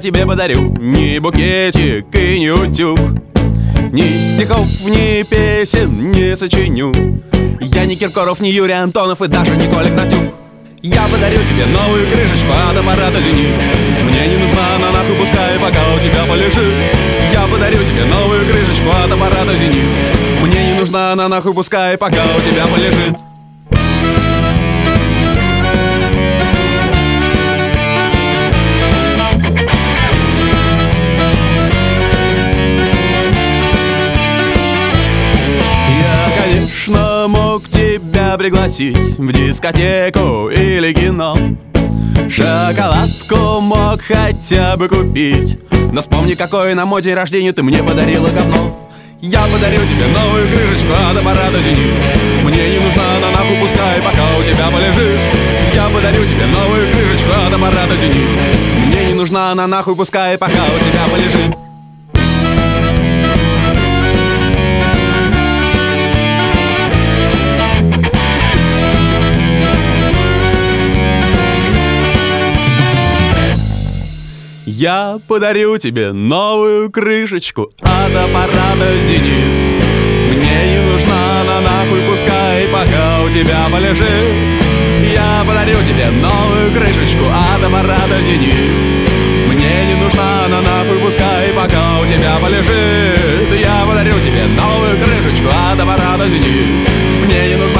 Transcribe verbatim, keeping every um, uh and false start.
тебе подарю ни букетик и ни утюг. Ни стихов, ни песен не сочиню. Я не Киркоров, не Юрий Антонов и даже не Коля Гнатюк. Я подарю тебе новую крышечку от аппарата «Зенит». Мне не нужна она нахуй, пускай пока у тебя полежит. Я подарю тебе новую крышечку от аппарата «Зенит». Мне не нужна она нахуй, пускай пока у тебя полежит. Я, конечно, мог тебя пригласить в дискотеку или кино. Шоколадку мог хотя бы купить, но вспомни, какой на мой день рождения ты мне подарила говно. Я подарю тебе новую крышечку от аппарата «Зенит». Мне не нужна она нахуй, пускай пока у тебя полежит. Я подарю тебе новую крышечку от аппарата «Зенит». Мне не нужна она нахуй, пускай пока у тебя полежит. Я подарю тебе новую крышечку от аппарата «Зенит». Мне не нужна она нахуй, пускай пока у тебя полежит. Я подарю тебе новую крышечку от аппарата «Зенит». Мне не нужна она нахуй, пускай пока у тебя полежит. Я подарю тебе новую крышечку от аппарата «Зенит». Мне не нужна